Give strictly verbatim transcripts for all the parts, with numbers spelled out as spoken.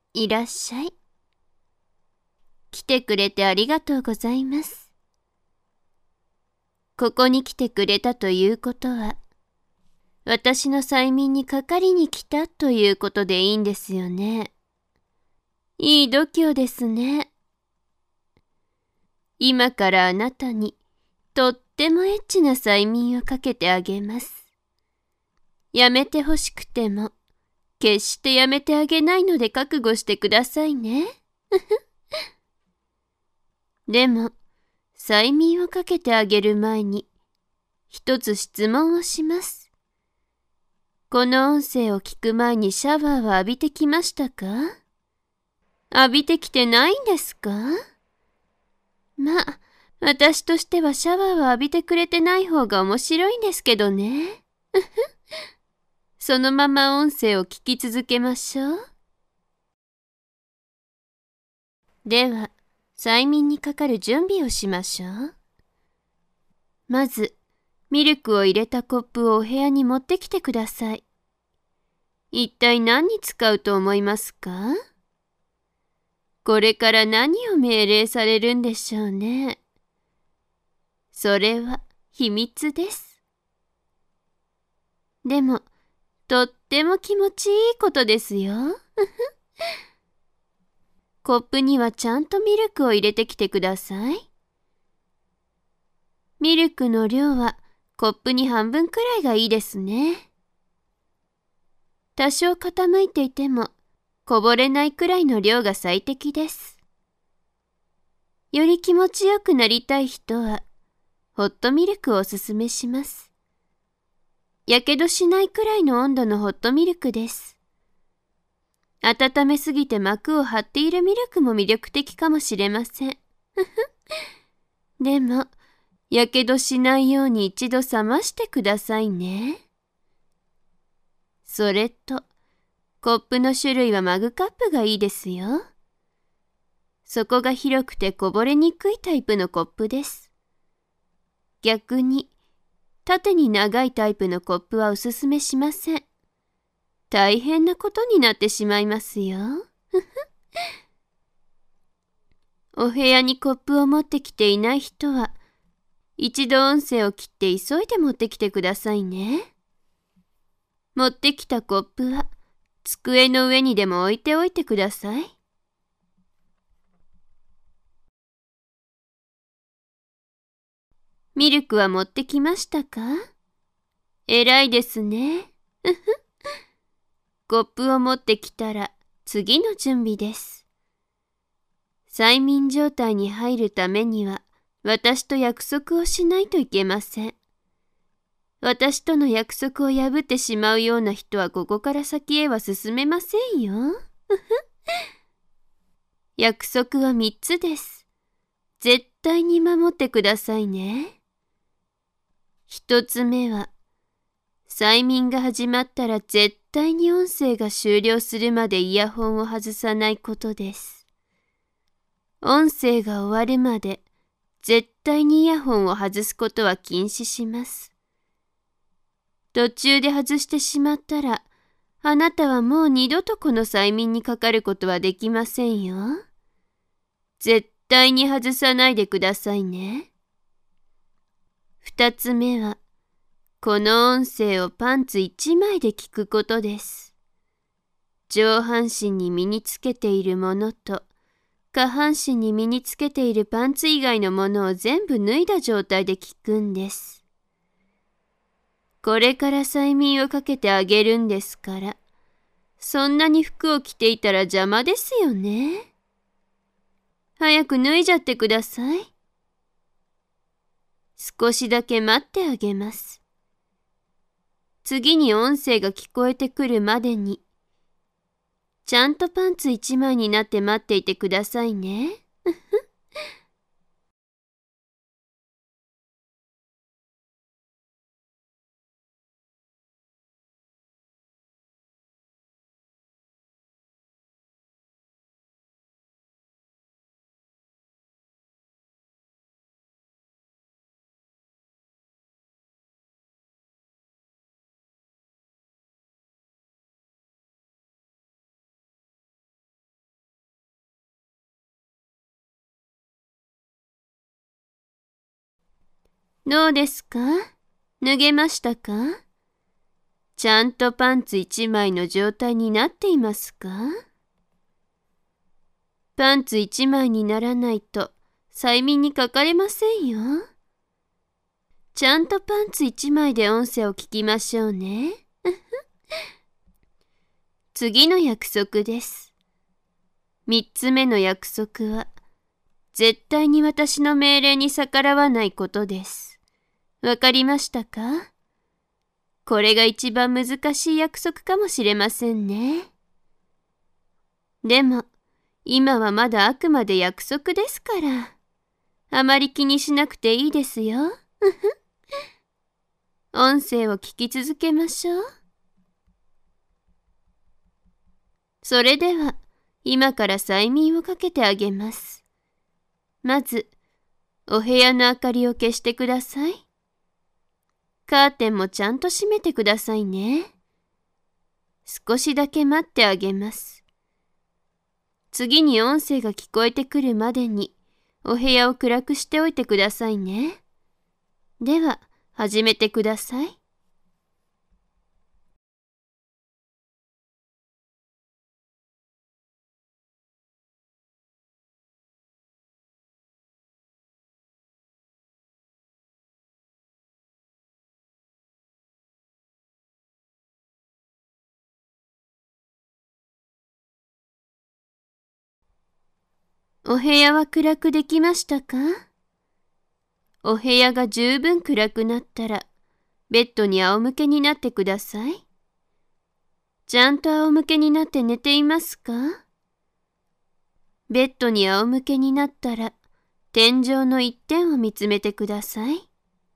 いらっしゃい。来てくれてありがとうございます。ここに来てくれたということは、私の催眠にかかりに来たということでいいんですよね。いい度胸ですね。今からあなたにとってもエッチな催眠をかけてあげます。やめてほしくても、決してやめてあげないので覚悟してくださいね。でも、催眠をかけてあげる前に、一つ質問をします。この音声を聞く前にシャワーは浴びてきましたか？浴びてきてないんですか？まあ、私としてはシャワーは浴びてくれてない方が面白いんですけどね。そのまま音声を聞き続けましょう。では、催眠にかかる準備をしましょう。まず、ミルクを入れたコップをお部屋に持ってきてください。一体何に使うと思いますか？これから何を命令されるんでしょうね。それは秘密です。でも、とっても気持ちいいことですよ。コップにはちゃんとミルクを入れてきてください。ミルクの量はコップに半分くらいがいいですね。多少傾いていてもこぼれないくらいの量が最適です。より気持ちよくなりたい人はホットミルクをおすすめします。やけどしないくらいの温度のホットミルクです。温めすぎて膜を張っているミルクも魅力的かもしれません。でも、やけどしないように一度冷ましてくださいね。それと、コップの種類はマグカップがいいですよ。底が広くてこぼれにくいタイプのコップです。逆に、縦に長いタイプのコップはおすすめしません。大変なことになってしまいますよ。お部屋にコップを持ってきていない人は、一度音声を切って急いで持ってきてくださいね。持ってきたコップは、机の上にでも置いておいてください。ミルクは持ってきましたか？偉いですね。コップを持ってきたら次の準備です。催眠状態に入るためには私と約束をしないといけません。私との約束を破ってしまうような人はここから先へは進めませんよ。約束は三つです。絶対に守ってくださいね。一つ目は、催眠が始まったら絶対に音声が終了するまでイヤホンを外さないことです。音声が終わるまで絶対にイヤホンを外すことは禁止します。途中で外してしまったら、あなたはもう二度とこの催眠にかかることはできませんよ。絶対に外さないでくださいね。二つ目は、この音声をパンツ一枚で聞くことです。上半身に身につけているものと、下半身に身につけているパンツ以外のものを全部脱いだ状態で聞くんです。これから催眠をかけてあげるんですから、そんなに服を着ていたら邪魔ですよね。早く脱いじゃってください。少しだけ待ってあげます。次に音声が聞こえてくるまでに、ちゃんとパンツ一枚になって待っていてくださいね。 どうですか？脱げましたか？ちゃんとパンツ一枚の状態になっていますか？パンツ一枚にならないと催眠にかかれませんよ。ちゃんとパンツ一枚で音声を聞きましょうね。次の約束です。三つ目の約束は、絶対に私の命令に逆らわないことです。わかりましたか？これが一番難しい約束かもしれませんね。でも、今はまだあくまで約束ですから、あまり気にしなくていいですよ。音声を聞き続けましょう。それでは、今から催眠をかけてあげます。まず、お部屋の明かりを消してください。カーテンもちゃんと閉めてくださいね。少しだけ待ってあげます。次に音声が聞こえてくるまでに、お部屋を暗くしておいてくださいね。では、始めてください。お部屋は暗くできましたか？お部屋が十分暗くなったら、ベッドに仰向けになってください。ちゃんと仰向けになって寝ていますか？ベッドに仰向けになったら、天井の一点を見つめてください。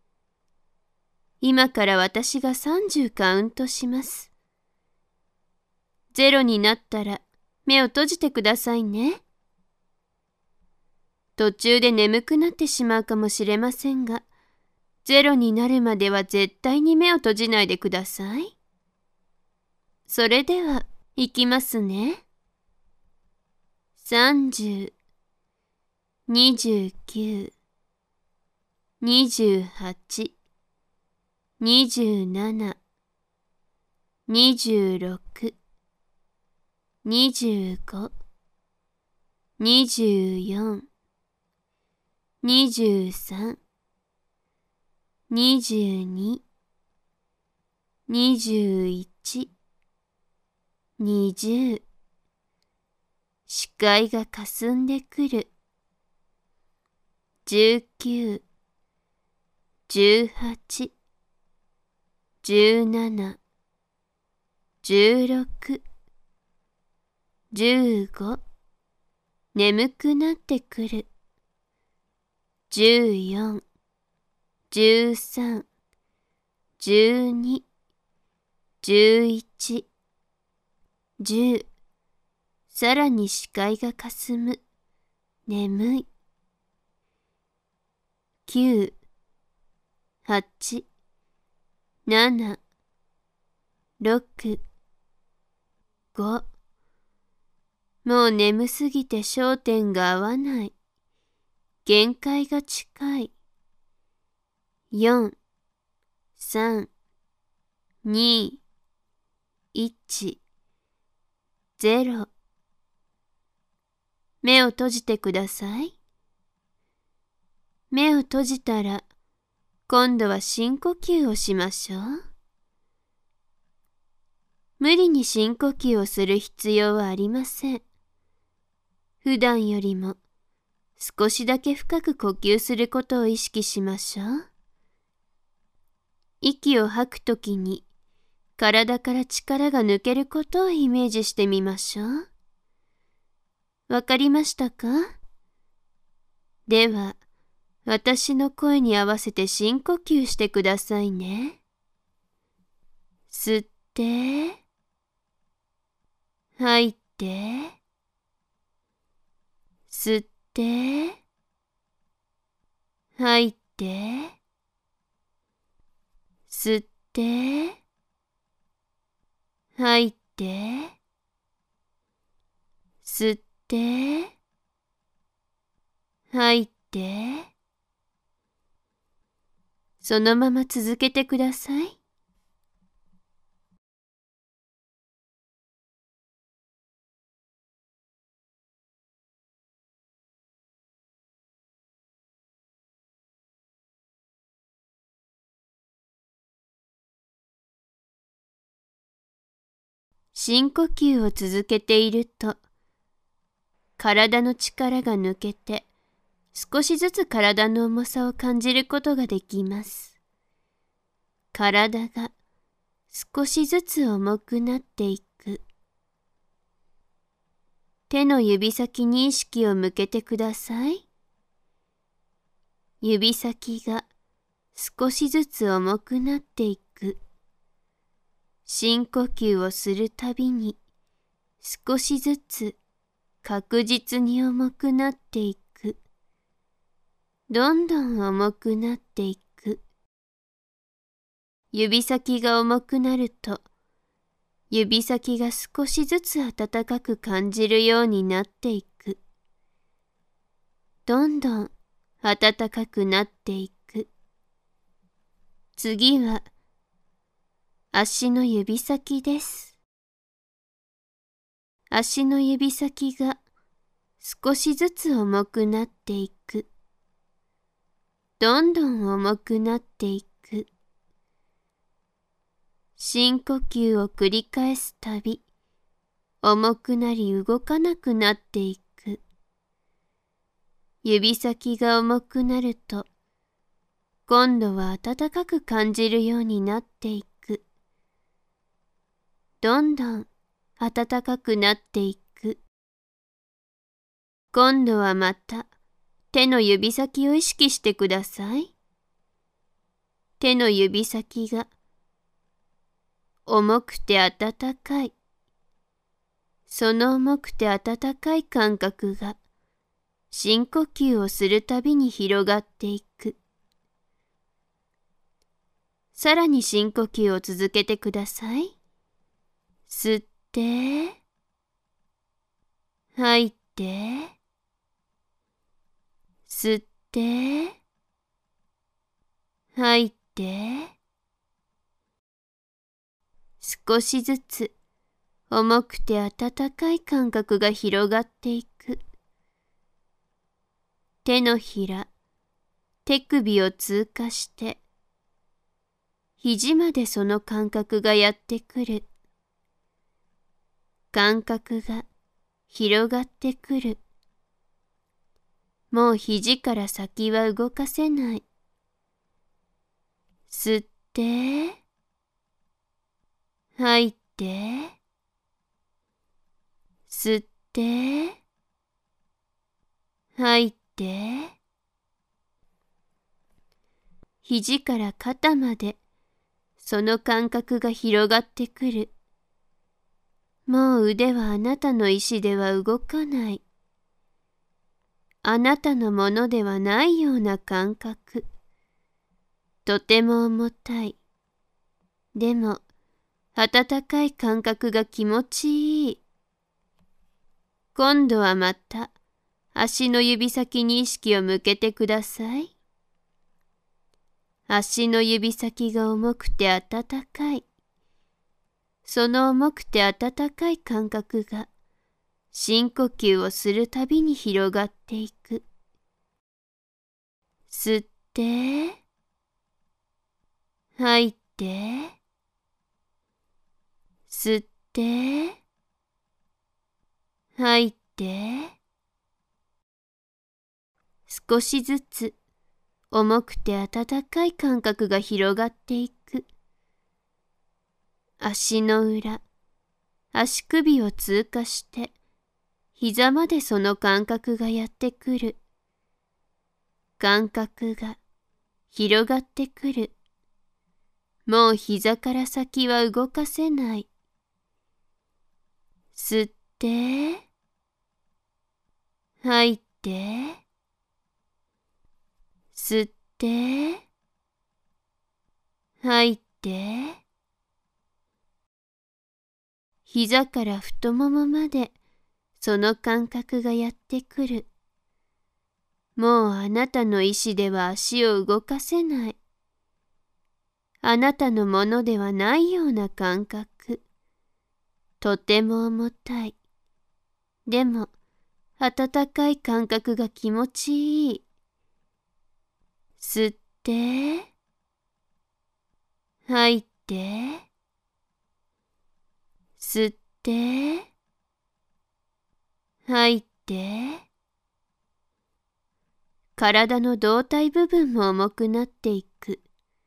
今から私がさんじゅうカウントします。ゼロになったら目を閉じてくださいね。途中で眠くなってしまうかもしれませんが、ゼロになるまでは絶対に目を閉じないでください。それでは、いきますね。さんじゅう、にじゅうきゅう、にじゅうはち、にじゅうなな、にじゅうろく、にじゅうご、にじゅうよん、にじゅうさん、にじゅうに、にじゅういち、にじゅう。視界がかすんでくる。じゅうきゅう、じゅうはち、じゅうなな、じゅうろく、じゅうご。眠くなってくる。じゅうよん、じゅうさん、じゅうに、じゅういち、じゅう。さらに視界がかすむ。眠い。きゅう、はち、なな、ろく、ご。もう眠すぎて焦点が合わない。限界が近い。よん、さん、に、いち、ゼロ。目を閉じてください。目を閉じたら、今度は深呼吸をしましょう。無理に深呼吸をする必要はありません。普段よりも少しだけ深く呼吸することを意識しましょう。息を吐くときに体から力が抜けることをイメージしてみましょう。わかりましたか？では、私の声に合わせて深呼吸してくださいね。吸って、吐いて、吸って、吐いて、吸って、吐いて、吸って、吐いて、 そのまま続けてください。深呼吸を続けていると、体の力が抜けて、少しずつ体の重さを感じることができます。体が少しずつ重くなっていく。手の指先に意識を向けてください。指先が少しずつ重くなっていく。深呼吸をするたびに少しずつ確実に重くなっていく。どんどん重くなっていく。指先が重くなると、指先が少しずつ温かく感じるようになっていく。どんどん温かくなっていく。次は、足の指先です。足の指先が少しずつ重くなっていく。どんどん重くなっていく。深呼吸を繰り返すたび、重くなり動かなくなっていく。指先が重くなると、今度は温かく感じるようになっていく。どんどん暖かくなっていく。今度はまた手の指先を意識してください。手の指先が重くて温かい。その重くて温かい感覚が深呼吸をするたびに広がっていく。さらに深呼吸を続けてください。吸って、吐いて、吸って、吐いて、少しずつ重くて温かい感覚が広がっていく。手のひら、手首を通過して、肘までその感覚がやってくる。感覚が広がってくる。もう肘から先は動かせない。吸って、吐いて、吸って、吐いて、肘から肩までその感覚が広がってくる。もう腕はあなたの意志では動かない。あなたのものではないような感覚。とても重たい。でも、温かい感覚が気持ちいい。今度はまた、足の指先に意識を向けてください。足の指先が重くて温かい。その重くて温かい感覚が深呼吸をするたびに広がっていく。吸って、吐いて、吸って、吐いて、少しずつ重くて温かい感覚が広がっていく。足の裏、足首を通過して、膝までその感覚がやってくる。感覚が広がってくる。もう膝から先は動かせない。吸って、吐いて、吸って、吐いて、膝から太ももまでその感覚がやってくる。もうあなたの意志では足を動かせない。 あなたのものではないような感覚。とても重たい。でも、温かい感覚が気持ちいい。吸って、吐いて、吸って、吐いて、体の胴体部分も重くなっていく。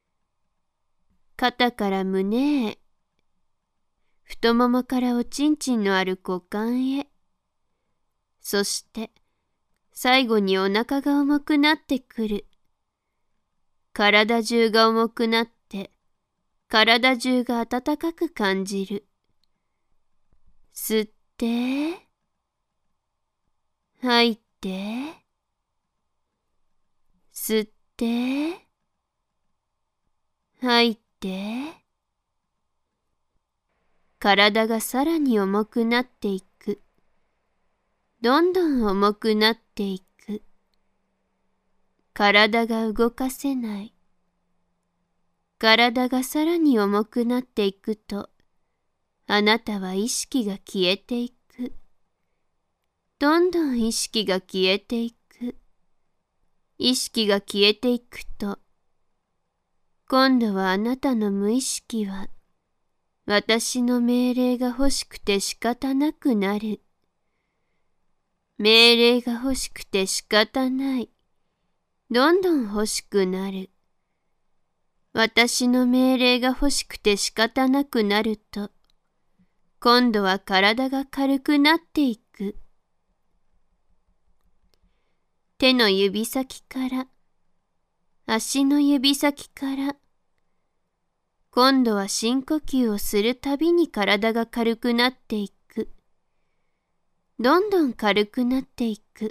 肩から胸へ、太ももからおちんちんのある股間へ、そして最後にお腹が重くなってくる。体中が重くなって、体中が温かく感じる。吸って、吐いて、吸って、吐いて、体がさらに重くなっていく。どんどん重くなっていく。体が動かせない。体がさらに重くなっていくと、あなたは意識が消えていく。どんどん意識が消えていく。意識が消えていくと、今度はあなたの無意識は、私の命令が欲しくて仕方なくなる。命令が欲しくて仕方ない。どんどん欲しくなる。私の命令が欲しくて仕方なくなると、今度は体が軽くなっていく。手の指先から、足の指先から、今度は深呼吸をするたびに体が軽くなっていく。どんどん軽くなっていく。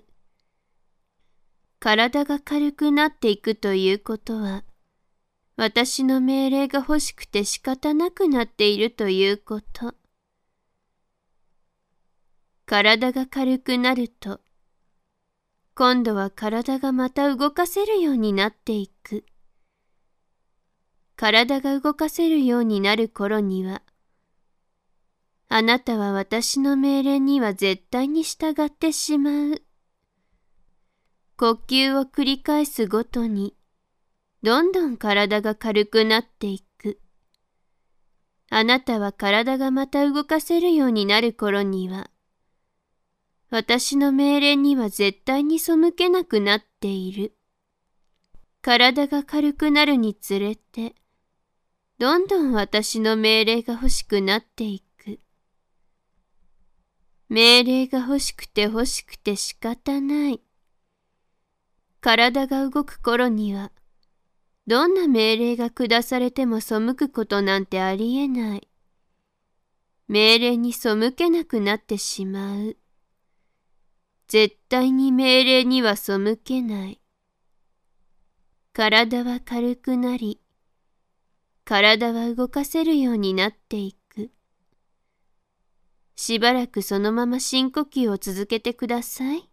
体が軽くなっていくということは、私の命令が欲しくて仕方なくなっているということ。体が軽くなると、今度は体がまた動かせるようになっていく。体が動かせるようになる頃には、あなたは私の命令には絶対に従ってしまう。呼吸を繰り返すごとに、どんどん体が軽くなっていく。あなたは体がまた動かせるようになる頃には、私の命令には絶対に背けなくなっている。体が軽くなるにつれて、どんどん私の命令が欲しくなっていく。命令が欲しくて欲しくて仕方ない。体が動く頃には、どんな命令が下されても背くことなんてありえない。命令に背けなくなってしまう。絶対に命令には背けない。体は軽くなり、体は動かせるようになっていく。しばらくそのまま深呼吸を続けてください。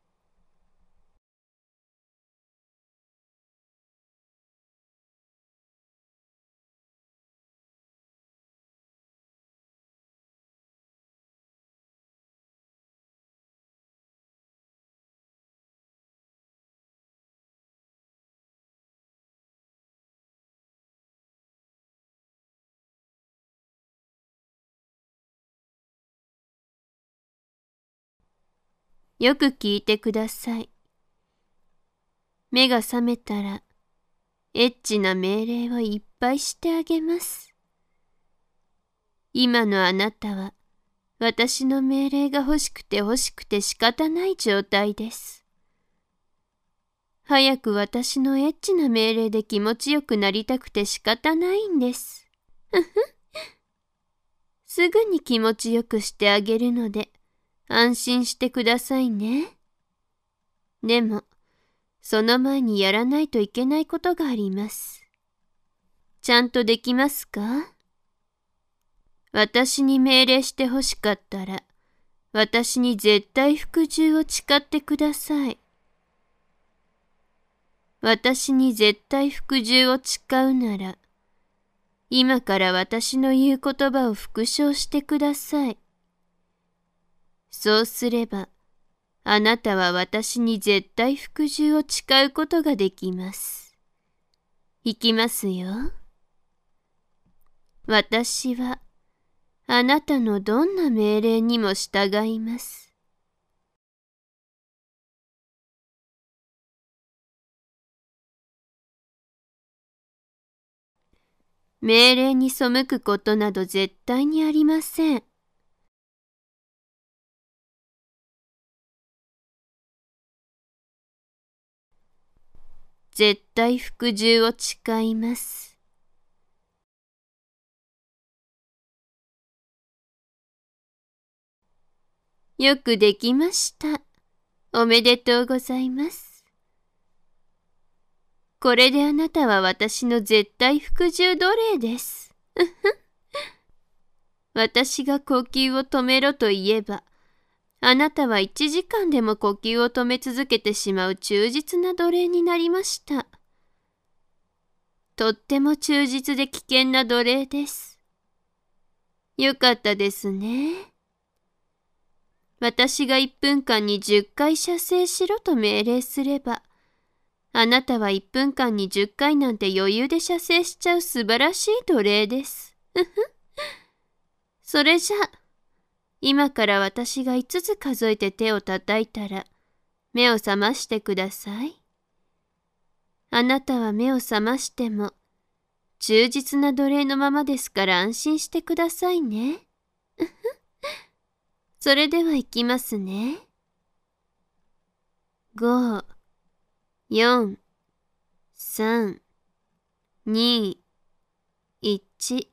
よく聞いてください。目が覚めたら、エッチな命令をいっぱいしてあげます。今のあなたは、私の命令が欲しくて欲しくて仕方ない状態です。早く私のエッチな命令で気持ちよくなりたくて仕方ないんです。ふふ。すぐに気持ちよくしてあげるので、安心してくださいね。でも、その前にやらないといけないことがあります。ちゃんとできますか？私に命令してほしかったら、私に絶対服従を誓ってください。私に絶対服従を誓うなら、 今から私の言う言葉を復唱してください。そうすれば、あなたは私に絶対服従を誓うことができます。いきますよ。私は、あなたのどんな命令にも従います。命令に背くことなど絶対にありません。絶対服従を誓います。よくできました。おめでとうございます。これであなたは私の絶対服従奴隷です。私が呼吸を止めろと言えば、あなたはいちじかんでも呼吸を止め続けてしまう忠実な奴隷になりました。とっても忠実で危険な奴隷です。よかったですね。私がいっぷんかんにじゅっかい射精しろと命令すれば、あなたはいっぷんかんにじゅっかいなんて余裕で射精しちゃう素晴らしい奴隷です。それじゃ、今から私がいつつ数えて手を叩いたら、目を覚ましてください。あなたは目を覚ましても、忠実な奴隷のままですから安心してくださいね。それでは行きますね。ご、よん、さん、に、いち。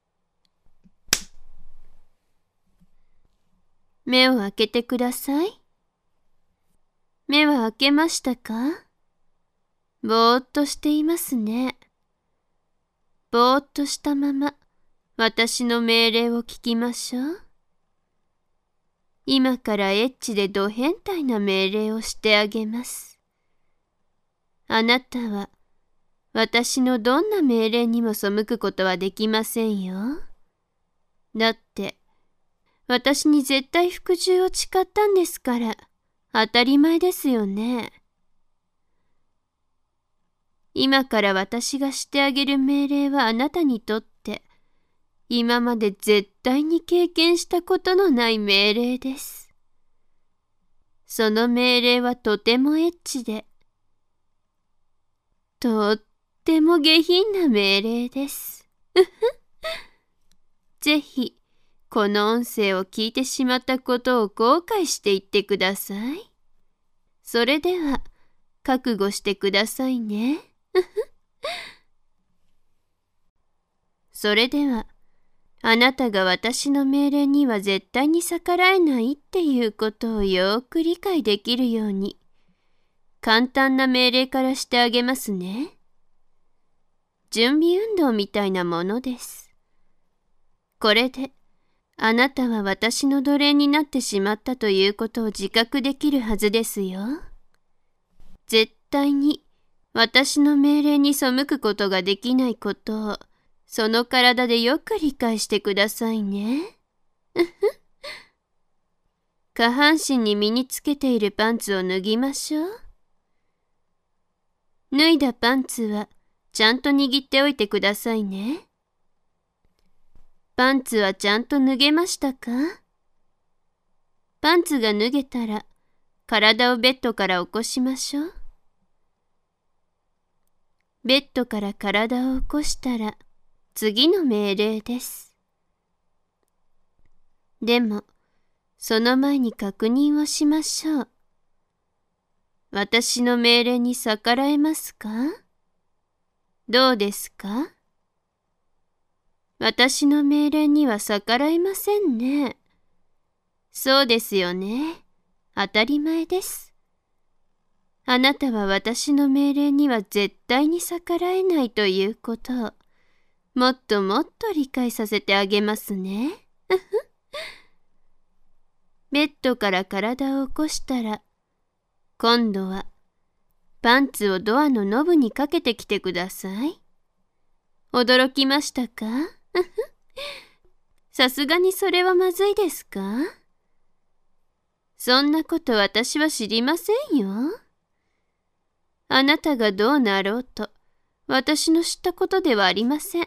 目を開けてください。目は開けましたか？ぼーっとしていますね。ぼーっとしたまま、私の命令を聞きましょう。今からエッチでド変態な命令をしてあげます。あなたは、私のどんな命令にも背くことはできませんよ。だって、私に絶対服従を誓ったんですから、当たり前ですよね。今から私がしてあげる命令はあなたにとって、今まで絶対に経験したことのない命令です。その命令はとてもエッチで、とっても下品な命令です。ぜひ、この音声を聞いてしまったことを後悔して言ってください。それでは、覚悟してくださいね。それでは、あなたが私の命令には絶対に逆らえないっていうことをよーく理解できるように、簡単な命令からしてあげますね。準備運動みたいなものです。これで、あなたは私の奴隷になってしまったということを自覚できるはずですよ。絶対に私の命令に背くことができないことを、その体でよく理解してくださいね。下半身に身につけているパンツを脱ぎましょう。脱いだパンツはちゃんと握っておいてくださいね。パンツはちゃんと脱げましたか？パンツが脱げたら、体をベッドから起こしましょう。ベッドから体を起こしたら、次の命令です。でも、その前に確認をしましょう。私の命令に逆らえますか？どうですか？私の命令には逆らえませんね。そうですよね。当たり前です。あなたは私の命令には絶対に逆らえないということを、もっともっと理解させてあげますね。ベッドから体を起こしたら、今度はパンツをドアのノブにかけてきてください。 驚きましたか？さすがにそれはまずいですか？そんなこと私は知りませんよ。あなたがどうなろうと、私の知ったことではありません。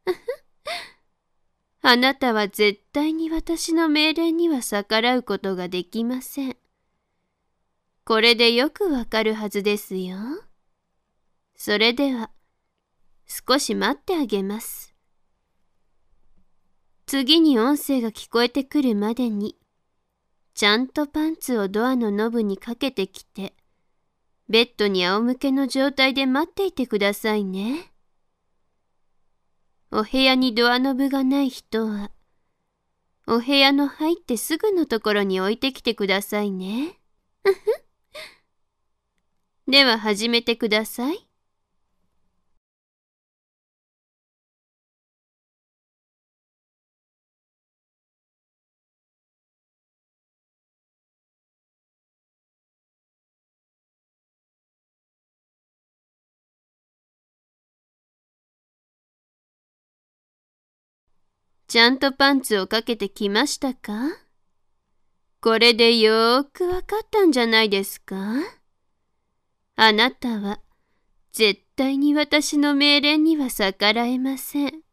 あなたは絶対に私の命令には逆らうことができません。これでよくわかるはずですよ。それでは、少し待ってあげます。次に音声が聞こえてくるまでに、ちゃんとパンツをドアのノブにかけてきて、ベッドに仰向けの状態で待っていてくださいね。お部屋にドアノブがない人は、お部屋の入ってすぐのところに置いてきてくださいね。では始めてください。ちゃんとパンツをかけてきましたか？これでよーくわかったんじゃないですか？あなたは絶対に私の命令には逆らえません。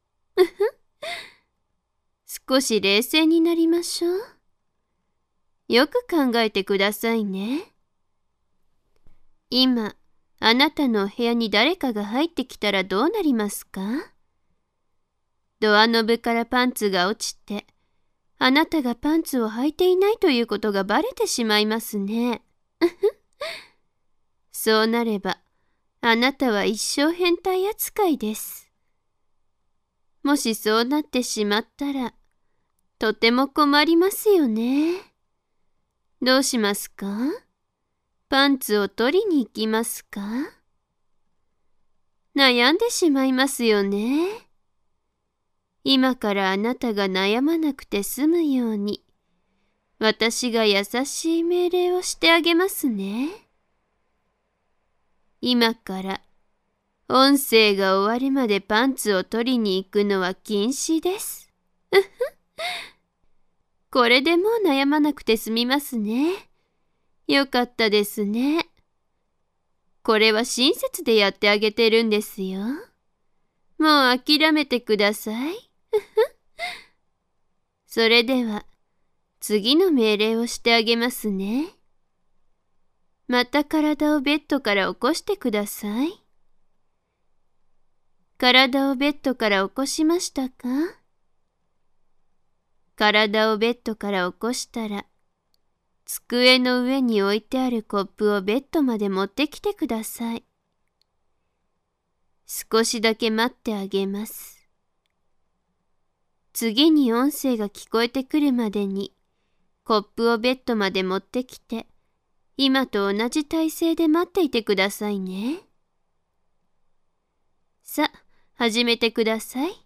少し冷静になりましょう。よく考えてくださいね。今、あなたのお部屋に誰かが入ってきたらどうなりますか？ドアノブからパンツが落ちて、あなたがパンツを履いていないということがバレてしまいますね。そうなれば、あなたは一生変態扱いです。もしそうなってしまったら、とても困りますよね。どうしますか？パンツを取りに行きますか？悩んでしまいますよね。今からあなたが悩まなくて済むように、私が優しい命令をしてあげますね。今から、音声が終わるまでパンツを取りに行くのは禁止です。これでもう悩まなくて済みますね。よかったですね。これは親切でやってあげてるんですよ。もう諦めてください。それでは、次の命令をしてあげますね。また体をベッドから起こしてください。体をベッドから起こしましたか？体をベッドから起こしたら、机の上に置いてあるコップをベッドまで持ってきてください。少しだけ待ってあげます。次に音声が聞こえてくるまでに、コップをベッドまで持ってきて、今と同じ体勢で待っていてくださいね。さあ、始めてください。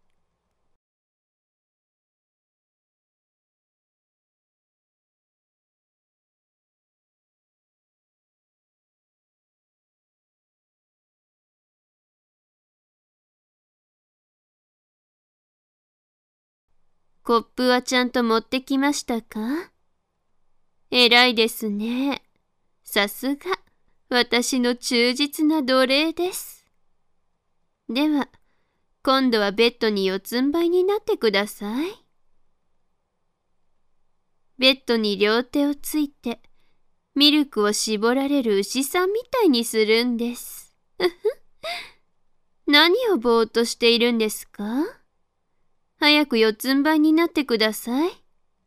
コップはちゃんと持ってきましたか？偉いですね。さすが、私の忠実な奴隷です。では、今度はベッドに四つん這いになってください。ベッドに両手をついて、ミルクを絞られる牛さんみたいにするんです。何をぼーっとしているんですか？早く四つん這いになってください。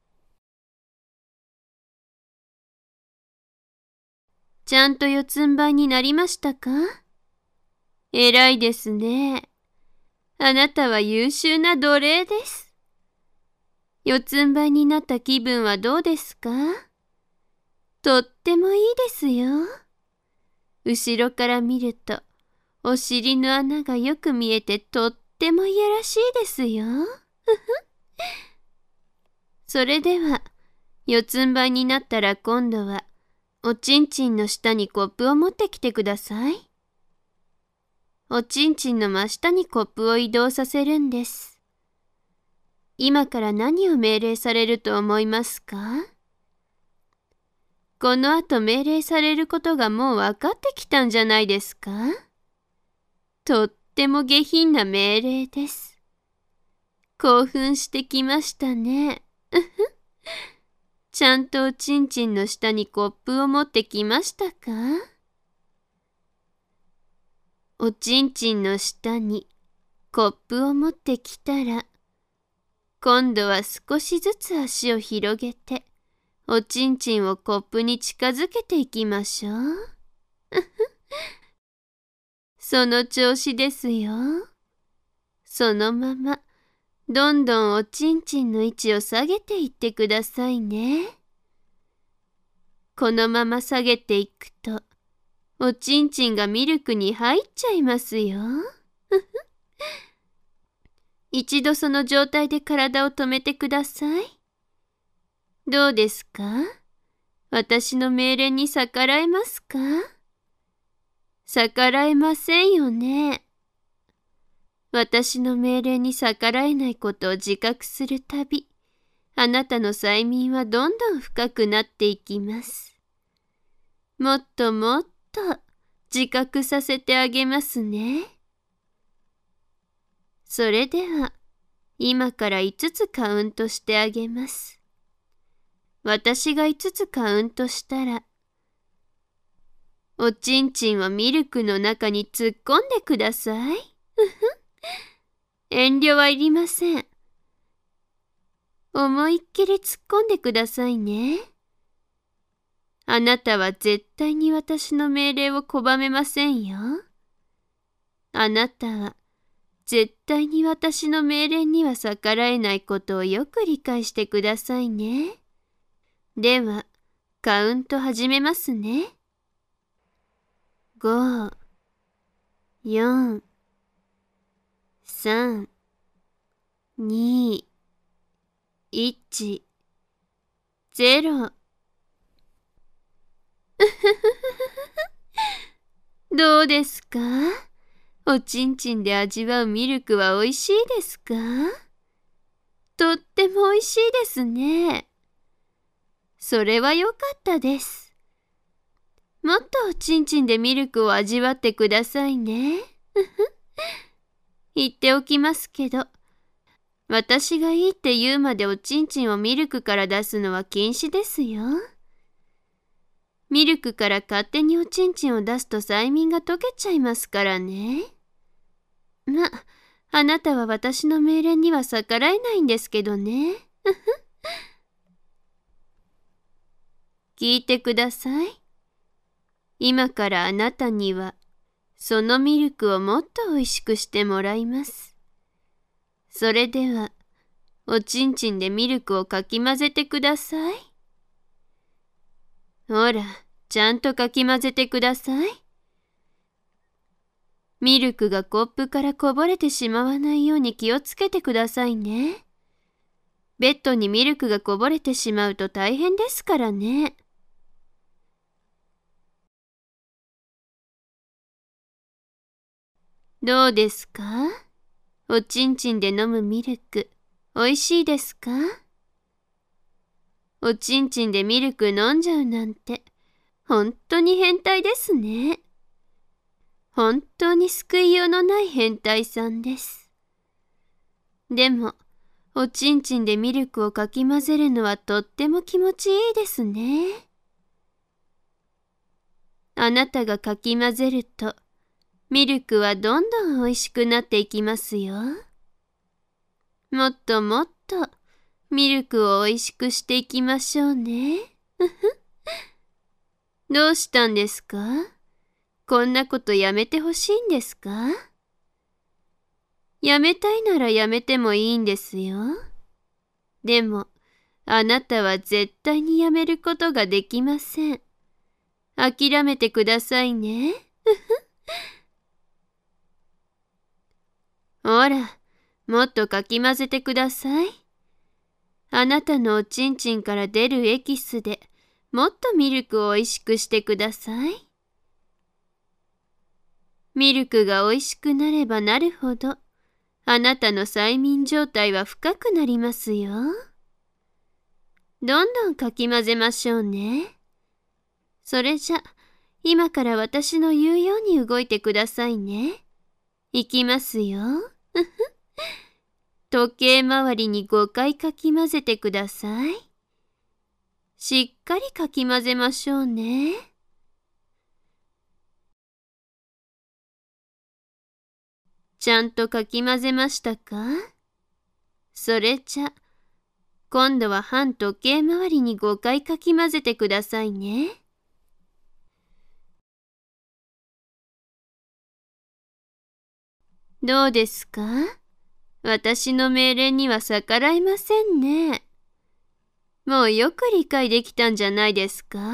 ちゃんと四つん這いになりましたか？偉いですね。あなたは優秀な奴隷です。四つん這いになった気分はどうですか？とってもいいですよ。後ろから見ると、お尻の穴がよく見えてとってもいやらしいですよ。それでは、四つん這いになったら今度は、おちんちんの下にコップを持ってきてください。 おちんちんの真下にコップを移動させるんです。今から何を命令されると思いますか？この後命令されることがもう分かってきたんじゃないですか？とっても下品な命令です。興奮してきましたね。ちゃんとおちんちんの下にコップを持ってきましたか？おちんちんの下にコップを持ってきたら、今度は少しずつ足を広げて、おちんちんをコップに近づけていきましょう。その調子ですよ。そのまま、どんどんおちんちんの位置を下げていってくださいね。このまま下げていくと、おちんちんがミルクに入っちゃいますよ。一度その状態で体を止めてください。どうですか？私の命令に逆らえますか？逆らえませんよね。私の命令に逆らえないことを自覚するたび、あなたの催眠はどんどん深くなっていきます。もっともっと自覚させてあげますね。それでは、今からいつつカウントしてあげます。私がいつつカウントしたら、おちんちんをミルクの中に突っ込んでください。遠慮はいりません。思いっきり突っ込んでくださいね。あなたは絶対に私の命令を拒めませんよ。あなたは絶対に私の命令には逆らえないことをよく理解してくださいね。では、カウント始めますね。ご、よん、さん、に、いち、ゼロ。どうですか？おちんちんで味わうミルクはおいしいですか？とってもおいしいですね。それはよかったです。もっとおちんちんでミルクを味わってくださいね。言っておきますけど、私がいいって言うまでおちんちんをミルクから出すのは禁止ですよ。ミルクから勝手におちんちんを出すと催眠が解けちゃいますからね。ま、あなたは私の命令には逆らえないんですけどね。聞いてください。今からあなたには、そのミルクをもっと美味しくしてもらいます。それでは、おちんちんでミルクをかき混ぜてください。ほら、ちゃんとかき混ぜてください。ミルクがコップからこぼれてしまわないように気をつけてくださいね。ベッドにミルクがこぼれてしまうと大変ですからね。どうですか？おちんちんで飲むミルク、おいしいですか？おちんちんでミルク飲んじゃうなんて、本当に変態ですね。本当に救いようのない変態さんです。でも、おちんちんでミルクをかき混ぜるのはとっても気持ちいいですね。あなたがかき混ぜると、ミルクはどんどん美味しくなっていきますよ。もっともっとミルクを美味しくしていきましょうね。どうしたんですか？こんなことやめてほしいんですか？やめたいならやめてもいいんですよ。でも、あなたは絶対にやめることができません。諦めてくださいね。ほら、もっとかき混ぜてください。あなたのおちんちんから出るエキスでもっとミルクをおいしくしてください。 ミルクがおいしくなればなるほど、あなたの催眠状態は深くなりますよ。どんどんかき混ぜましょうね。それじゃ、今から私の言うように動いてくださいね。いきますよ。時計回りにごかいかき混ぜてください。しっかりかき混ぜましょうね。ちゃんとかき混ぜましたか？それじゃ、今度は反時計回りにごかいかき混ぜてくださいね。どうですか？私の命令には逆らえませんね。もうよく理解できたんじゃないですか？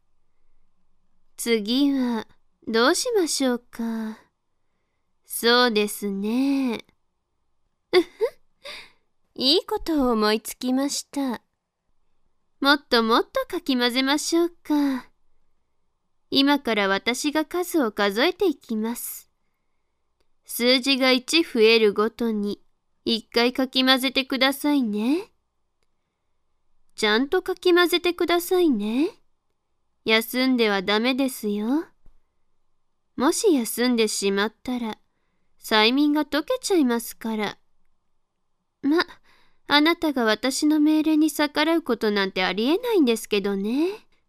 次はどうしましょうか。そうですね。うふ、いいことを思いつきました。もっともっとかき混ぜましょうか。今から私が数を数えていきます。数字がいち増えるごとにいっかいかき混ぜてくださいね。ちゃんとかき混ぜてくださいね。休んではダメですよ。もし休んでしまったら、催眠が解けちゃいますから。ま、あなたが私の命令に逆らうことなんてありえないんですけどね。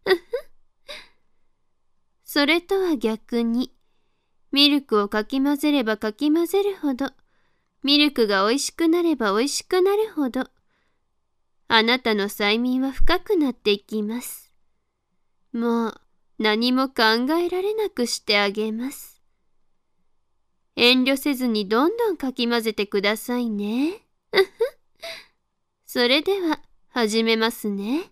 それとは逆に、ミルクをかき混ぜればかき混ぜるほど、ミルクがおいしくなればおいしくなるほど、あなたの催眠は深くなっていきます。もう何も考えられなくしてあげます。遠慮せずにどんどんかき混ぜてくださいね。それでは始めますね。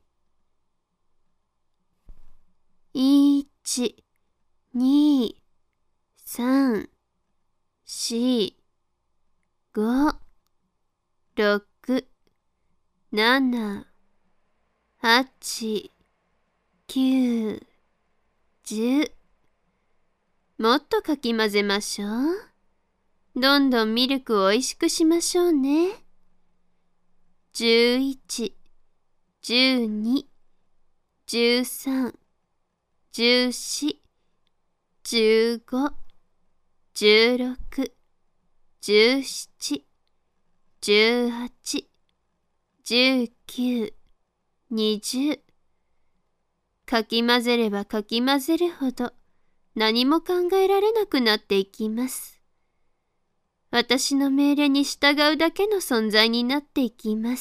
いち、に、さん、し、ご、ろく、なな、はち、きゅう、じゅう。もっとかき混ぜましょう。どんどんミルクをおいしくしましょうね。じゅういち、じゅうに、じゅうさん、じゅうよん、じゅうご、じゅうろく、じゅうなな、じゅうはち、じゅうきゅう、にじゅう。かき混ぜればかき混ぜるほど何も考えられなくなっていきます。私の命令に従うだけの存在になっていきます。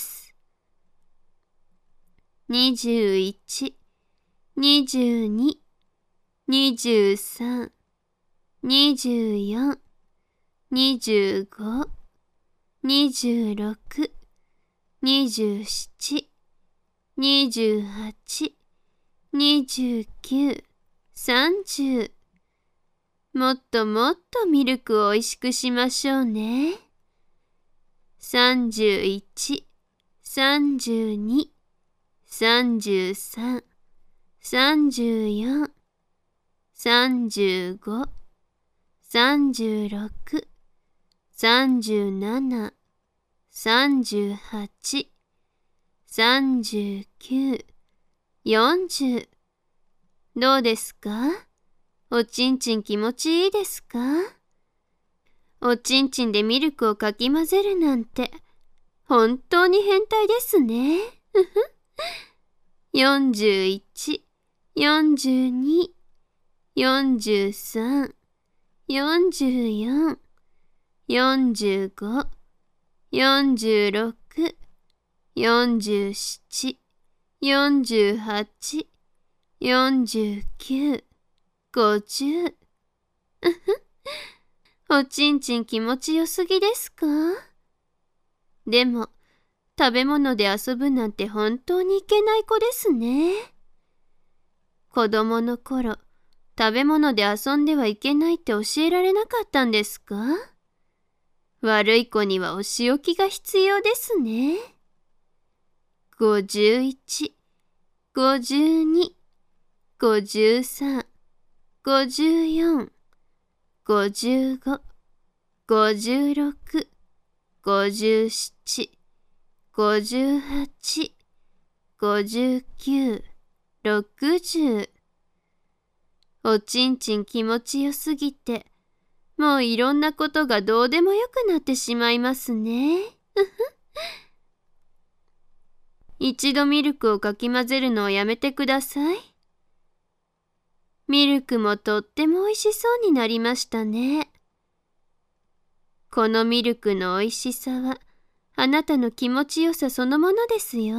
にじゅういち、にじゅうに、にじゅうさん、にじゅうよん、にじゅうご、にじゅうろく、にじゅうなな、にじゅうはち、にじゅうきゅう、さんじゅう。もっともっとミルクをおいしくしましょうね。さんじゅういち、さんじゅうに、さんじゅうさん、さんじゅうよん、さんじゅうご、さんじゅうろく、さんじゅうなな、さんじゅうはち、さんじゅうきゅう、よんじゅう。どうですか？おちんちん気持ちいいですか？おちんちんでミルクをかき混ぜるなんて、本当に変態ですね。よんじゅういち、よんじゅうに、よんじゅうさん、よんじゅうよん、よんじゅうご、よんじゅうろく、よんじゅうなな、よんじゅうはち、よんじゅうきゅう、ごじゅう。おちんちん気持ちよすぎですか？でも、食べ物で遊ぶなんて本当にいけない子ですね。子供の頃、食べ物で遊んではいけないって教えられなかったんですか？悪い子にはお仕置きが必要ですね。ごじゅういち、ごじゅうに、ごじゅうさん、ごじゅうよん、 ごじゅうご、ごじゅうろく、ごじゅうなな、ごじゅうはち、ごじゅうきゅう、ろくじゅう。おちんちん気持ちよすぎて、もういろんなことがどうでもよくなってしまいますね。一度ミルクをかき混ぜるのをやめてください。ミルクもとっても美味しそうになりましたね。このミルクの美味しさは、あなたの気持ちよさそのものですよ。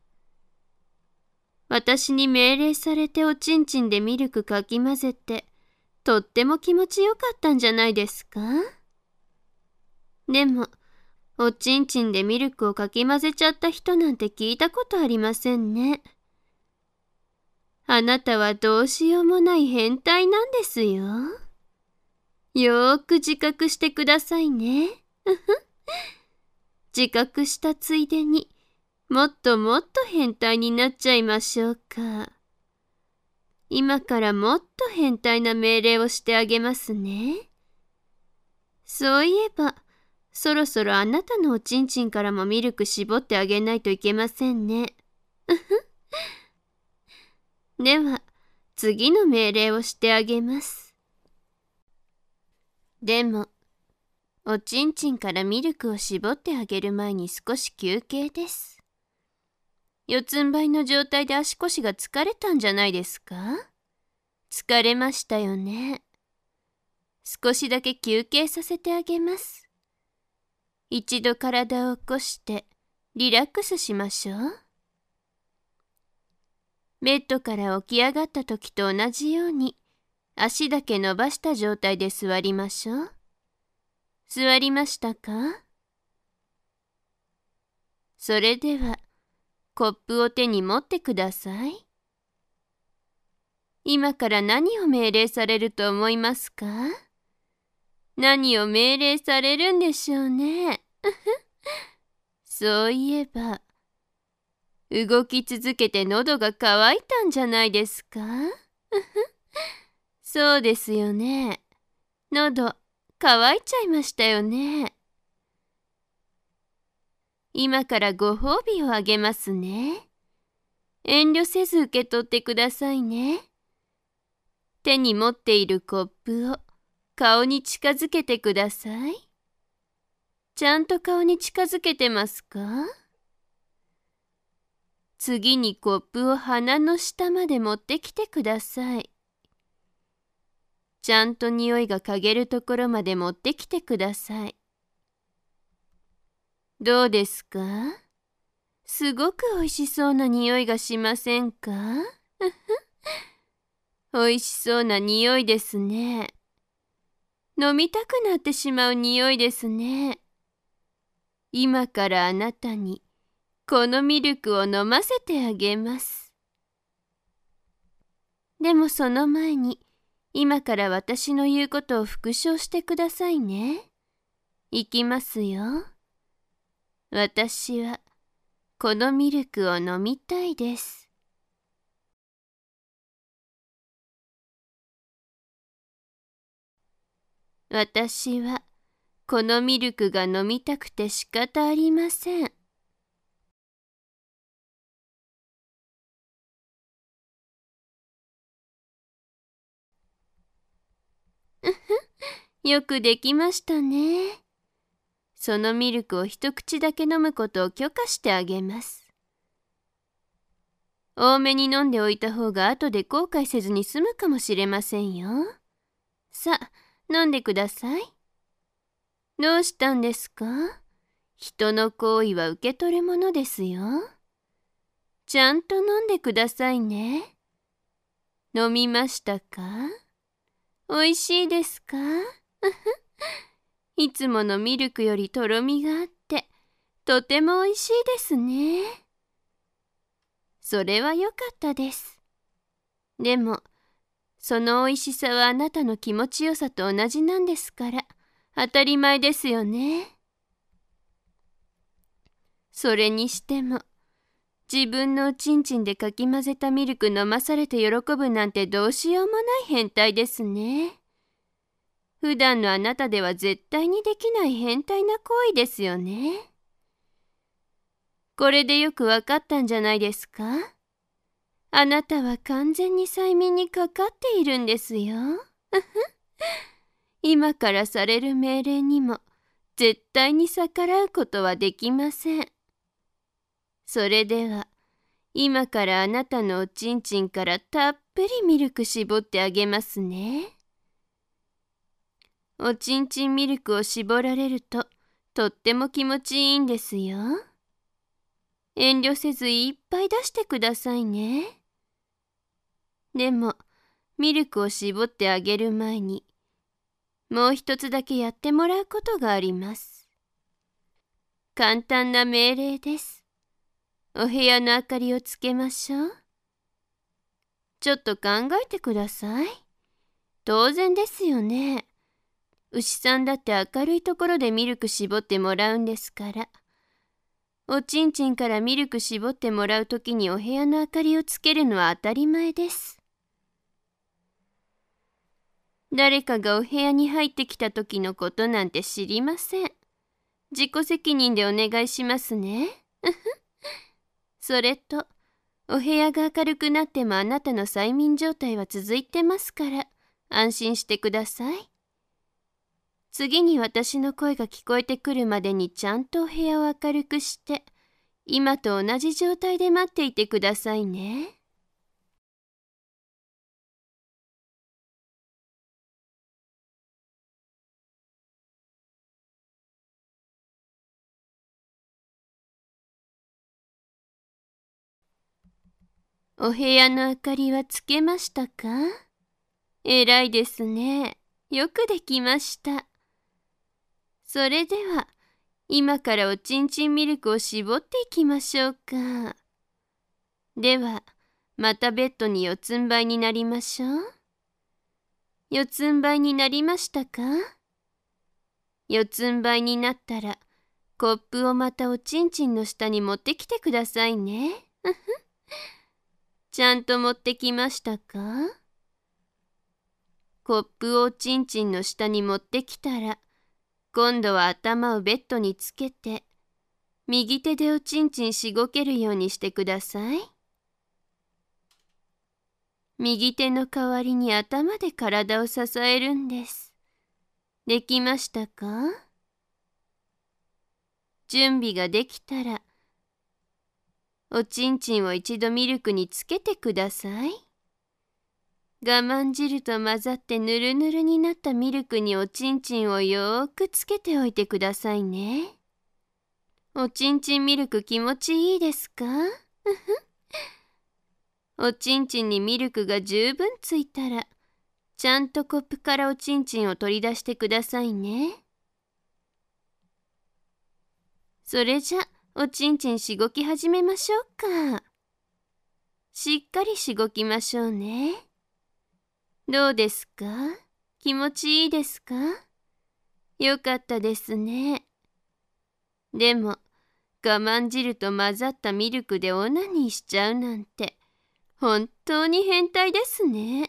私に命令されておちんちんでミルクかき混ぜて、とっても気持ちよかったんじゃないですか？でも、おちんちんでミルクをかき混ぜちゃった人なんて聞いたことありませんね。あなたはどうしようもない変態なんですよ。よーく自覚してくださいね。自覚したついでに、もっともっと変態になっちゃいましょうか。今からもっと変態な命令をしてあげますね。そういえば、そろそろあなたのおちんちんからもミルク絞ってあげないといけませんね。では、次の命令をしてあげます。でも、おちんちんからミルクを絞ってあげる前に少し休憩です。四つん這いの状態で足腰が疲れたんじゃないですか？疲れましたよね。少しだけ休憩させてあげます。一度体を起こしてリラックスしましょう。ベッドから起き上がった時と同じように足だけ伸ばした状態で座りましょう。座りましたか？それではコップを手に持ってください。今から何を命令されると思いますか？何を命令されるんでしょうね。そういえば、動き続けて喉が渇いたんじゃないですか？そうですよね。喉、渇いちゃいましたよね。今からご褒美をあげますね。遠慮せず受け取ってくださいね。手に持っているコップを顔に近づけてください。ちゃんと顔に近づけてますか？次にコップを鼻の下まで持ってきてください。ちゃんと匂いが嗅げるところまで持ってきてください。どうですか？すごくおいしそうな匂いがしませんか？おいしそうな匂いですね。飲みたくなってしまう匂いですね。今からあなたにこのミルクを飲ませてあげます。でもその前に、今から私の言うことを復唱してくださいね。いきますよ。私はこのミルクを飲みたいです。私はこのミルクが飲みたくて仕方ありません。よくできましたね。そのミルクを一口だけ飲むことを許可してあげます。多めに飲んでおいた方が後で後悔せずに済むかもしれませんよ。さあ、飲んでください。どうしたんですか？人の行為は受け取るものですよ。ちゃんと飲んでくださいね。飲みましたか？おいしいですか？いつものミルクよりとろみがあって、とてもおいしいですね。それはよかったです。でも、そのおいしさはあなたの気持ちよさと同じなんですから、当たり前ですよね。それにしても、自分のおちんちんでかき混ぜたミルク飲まされて喜ぶなんてどうしようもない変態ですね。 普段のあなたでは絶対にできない変態な行為ですよね。これでよくわかったんじゃないですか？あなたは完全に催眠にかかっているんですよ。今からされる命令にも絶対に逆らうことはできません。それでは、今からあなたのおちんちんからたっぷりミルク絞ってあげますね。おちんちんミルクを絞られるととっても気持ちいいんですよ。遠慮せずいっぱい出してくださいね。でも、ミルクを絞ってあげる前に、もう一つだけやってもらうことがあります。簡単な命令です。お部屋の明かりをつけましょう。ちょっと考えてください。当然ですよね。牛さんだって明るいところでミルク絞ってもらうんですから。おちんちんからミルク絞ってもらうときにお部屋の明かりをつけるのは当たり前です。誰かがお部屋に入ってきた時のことなんて知りません。自己責任でお願いしますね。それと、お部屋が明るくなってもあなたの催眠状態は続いてますから、安心してください。次に私の声が聞こえてくるまでにちゃんとお部屋を明るくして、今と同じ状態で待っていてくださいね。お部屋の明かりはつけましたか？えらいですね。よくできました。それでは、今からおちんちんミルクを絞っていきましょうか。では、またベッドに四つん這いになりましょう。四つん這いになりましたか？四つん這いになったら、コップをまたおちんちんの下に持ってきてくださいね。ちゃんと持ってきましたか？コップをおちんちんの下に持ってきたら、今度は頭をベッドにつけて、右手でおちんちんしごけるようにしてください。右手の代わりに頭で体を支えるんです。できましたか？準備ができたら、おちんちんを一度ミルクにつけてください。我慢汁と混ざってぬるぬるになったミルクにおちんちんをよーくつけておいてくださいね。おちんちんミルク気持ちいいですか？おちんちんにミルクが十分ついたら、ちゃんとコップからおちんちんを取り出してくださいね。それじゃ、おちんちんしごき始めましょうか。しっかりしごきましょうね。どうですか？気持ちいいですか？よかったですね。でも、我慢汁と混ざったミルクでオナニーしちゃうなんて、本当に変態ですね。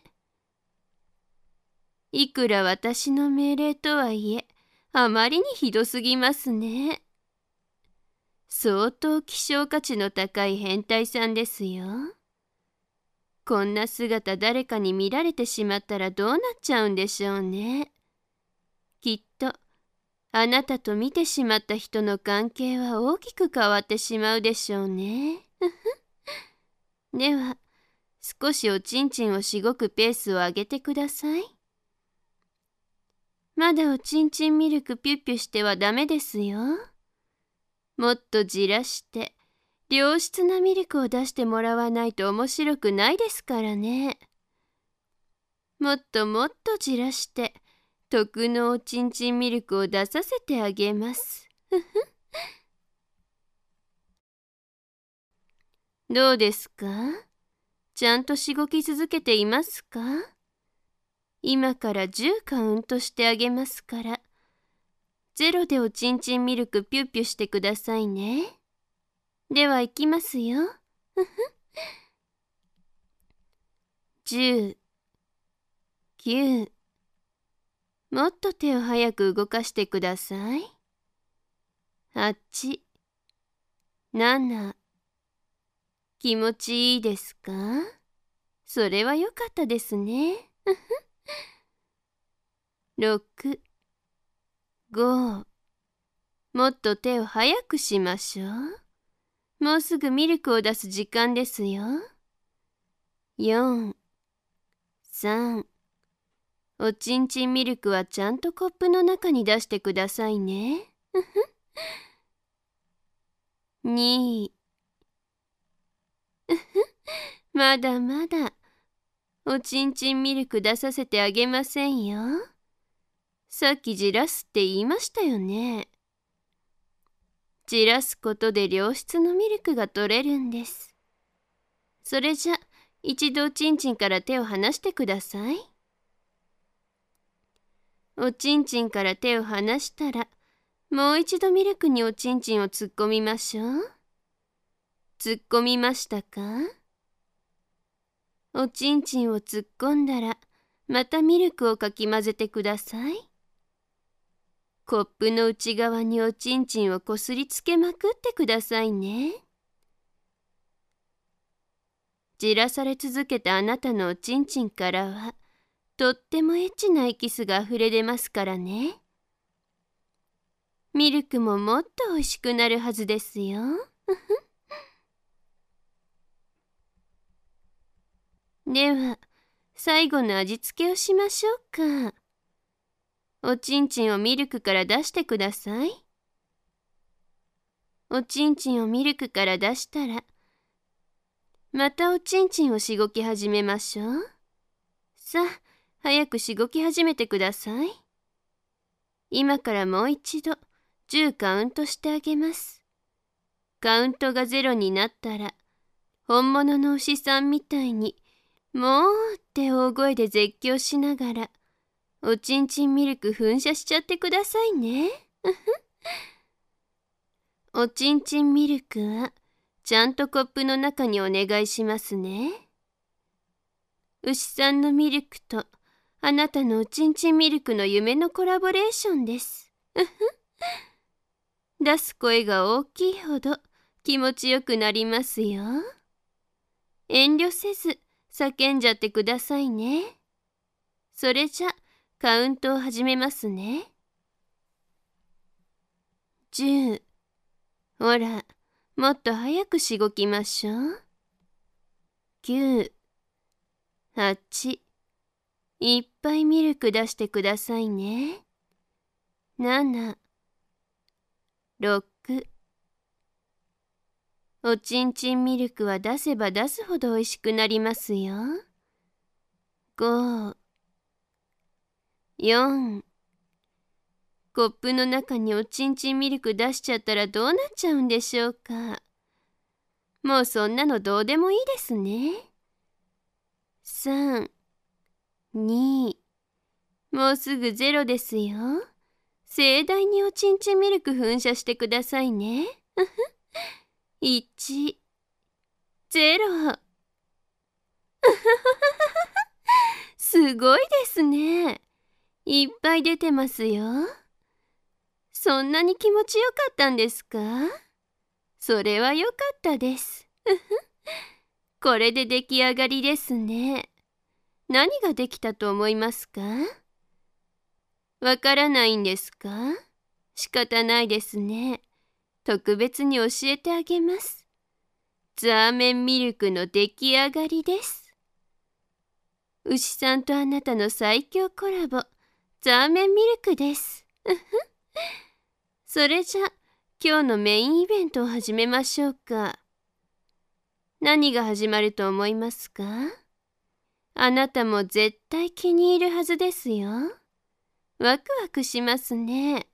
いくら私の命令とはいえ、あまりにひどすぎますね。相当希少価値の高い変態さんですよ。こんな姿誰かに見られてしまったらどうなっちゃうんでしょうね。きっと、あなたと見てしまった人の関係は大きく変わってしまうでしょうね。では、少しおちんちんをしごくペースを上げてください。まだおちんちんミルクピュッピュしてはダメですよ。もっとじらして、良質なミルクを出してもらわないと面白くないですからね。もっともっとじらして、特のおちんちんミルクを出させてあげます。どうですか？ちゃんとしごき続けていますか？今からじゅうカウントしてあげますから。ゼロでおちんちんミルクピュッピュしてくださいね。では行きますよ。じゅう、きゅう、 もっと手を早く動かしてください。はち、なな、気持ちいいですか？それはよかったですね。ろく、ご、もっと手を早くしましょう。もうすぐミルクを出す時間ですよ。よん、さん、おちんちんミルクはちゃんとコップの中に出してくださいね。に、まだまだおちんちんミルク出させてあげませんよ。さっきじらすって言いましたよね。じらすことで良質のミルクが取れるんです。それじゃ一度おちんちんから手を離してください。おちんちんから手を離したら、もう一度ミルクにおちんちんを突っ込みましょう。突っ込みましたか？おちんちんを突っ込んだら、またミルクをかき混ぜてください。コップの内側におちんちんをこすりつけまくってくださいね。じらされ続けたあなたのおちんちんからは、とってもエッチなエキスがあふれ出ますからね。ミルクももっと美味しくなるはずですよ。では、最後の味付けをしましょうか。おちんちんをミルクから出してください。おちんちんをミルクから出したら、またおちんちんをしごき始めましょう。さあ、早くしごき始めてください。今からもう一度、じゅうカウントしてあげます。カウントがゼロになったら、本物の牛さんみたいに、もうって大声で絶叫しながら、おちんちんミルク噴射しちゃってくださいね。おちんちんミルクは、ちゃんとコップの中にお願いしますね。牛さんのミルクと、あなたのおちんちんミルクの夢のコラボレーションです。出す声が大きいほど気持ちよくなりますよ。遠慮せず叫んじゃってくださいね。それじゃカウントを始めますね。じゅう。ほら、もっと早くしごきましょう。きゅう、はち、いっぱいミルク出してくださいね。なな、ろく、おちんちんミルクは出せば出すほどおいしくなりますよ。ご、よん、コップの中におちんちんミルク出しちゃったらどうなっちゃうんでしょうか。もうそんなのどうでもいいですね。さん、に、もうすぐゼロですよ。盛大におちんちんミルク噴射してくださいね。いち、ゼロ。すごいですね。いっぱい出てますよ。そんなに気持ちよかったんですか？それはよかったです。これで出来上がりですね。何ができたと思いますか？わからないんですか？仕方ないですね。特別に教えてあげます。ザーメンミルクの出来上がりです。牛さんとあなたの最強コラボ、ザーメンミルクです。それじゃ、今日のメインイベントを始めましょうか。何が始まると思いますか？あなたも絶対気に入るはずですよ。ワクワクしますね。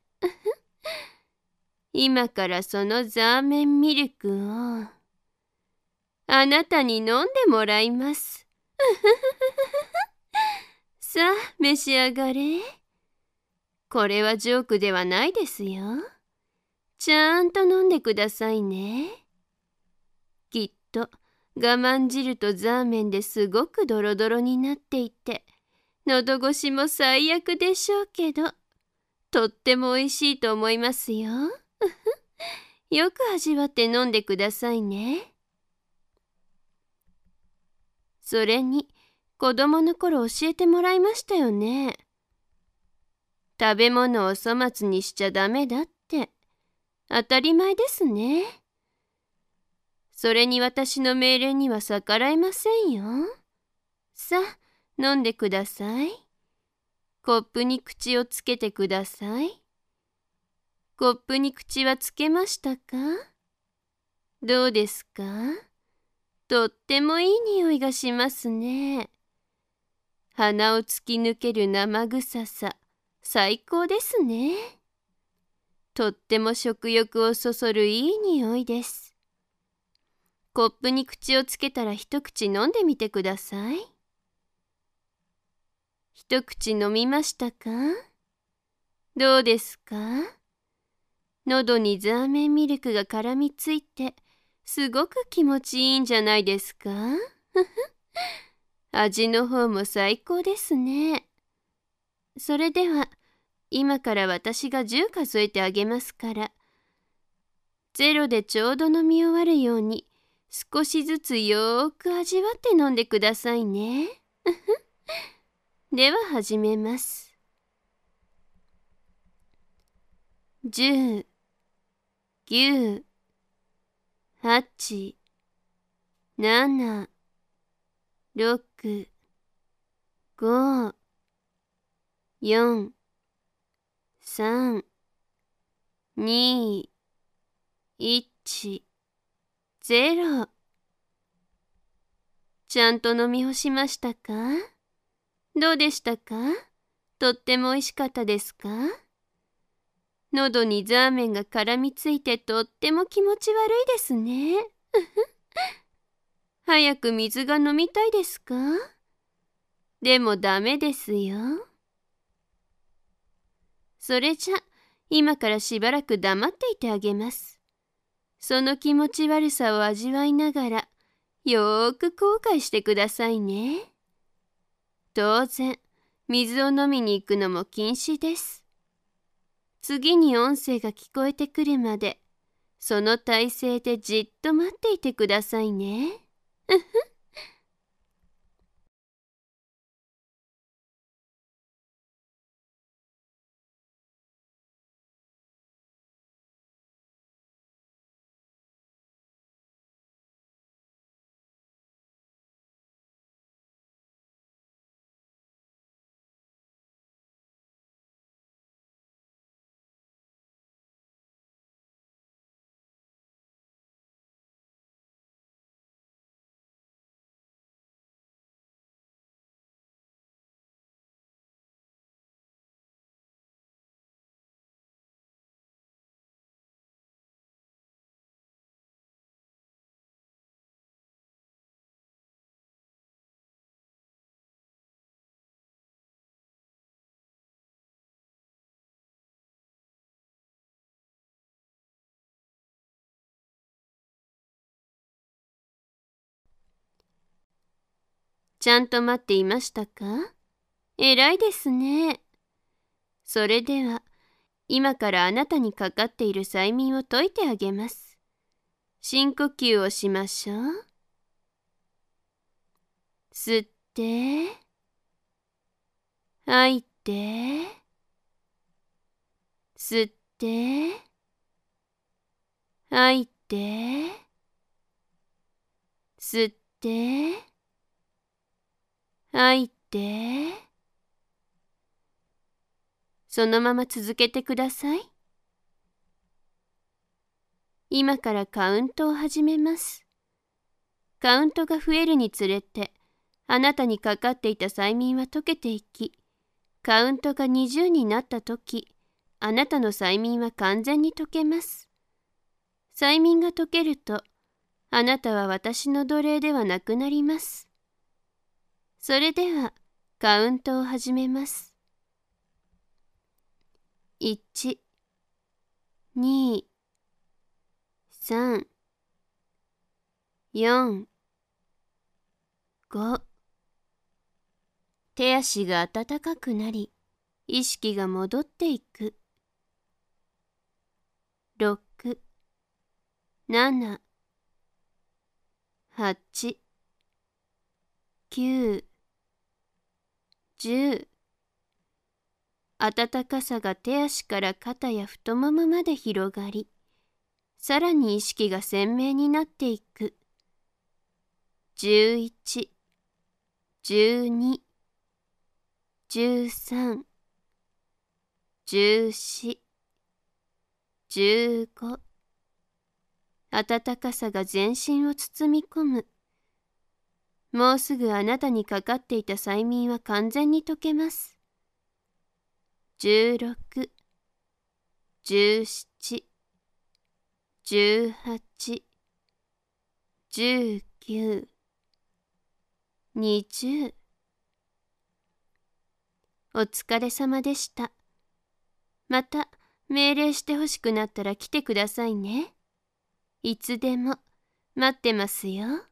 今からそのザーメンミルクをあなたに飲んでもらいます。さあ、召し上がれ。これはジョークではないですよ。ちゃんと飲んでくださいね。きっと我慢汁とザーメンですごくドロドロになっていて、 喉越しも最悪でしょうけど、とってもおいしいと思いますよ。よく味わって飲んでくださいね。それに、子供の頃教えてもらいましたよね。食べ物を粗末にしちゃダメだって、当たり前ですね。それに私の命令には逆らえませんよ。さあ、飲んでください。コップに口をつけてください。コップに口はつけましたか？どうですか？とってもいい匂いがしますね。鼻を突き抜ける生臭さ、最高ですね。とっても食欲をそそるいい匂いです。コップに口をつけたら一口飲んでみてください。一口飲みましたか？どうですか？喉にザーメンミルクが絡みついて、すごく気持ちいいんじゃないですか？味の方も最高ですね。それでは、今から私がじゅう数えてあげますから、ゼロでちょうど飲み終わるように、少しずつよーく味わって飲んでくださいね。では始めます。じゅう、きゅう、はち、なな、ろく、ご、よん、さん、に、いち、ゼロ。ちゃんと飲み干しましたか？どうでしたか？とっても美味しかったですか？喉にザーメンが絡みついてとっても気持ち悪いですね。早く水が飲みたいですか？でもダメですよ。それじゃ、今からしばらく黙っていてあげます。その気持ち悪さを味わいながら、よーく後悔してくださいね。当然、水を飲みに行くのも禁止です。次に音声が聞こえてくるまで、その体勢でじっと待っていてくださいね。ちゃんと待っていましたか？偉いですね。それでは、今からあなたにかかっている催眠を解いてあげます。深呼吸をしましょう。吸って、吐いて、吸って、吐いて、吸って、吐いて、そのまま続けてください。今からカウントを始めます。カウントが増えるにつれて、あなたにかかっていた催眠は解けていき、カウントがにじゅうになったとき、あなたの催眠は完全に解けます。催眠が解けると、あなたは私の奴隷ではなくなります。それでは、カウントを始めます。いち、に、さん、よん、ご、 手足が温かくなり、意識が戻っていく。ろく、なな、はち、きゅう、じゅう。温かさが手足から肩や太ももまで広がり、さらに意識が鮮明になっていく。じゅういち、じゅうに、じゅうさん、じゅうよん、じゅうご。温かさが全身を包み込む。もうすぐあなたにかかっていた催眠は完全に解けます。じゅうろく、じゅうなな、じゅうはち、じゅうきゅう、にじゅう。お疲れ様でした。また命令してほしくなったら来てくださいね。いつでも待ってますよ。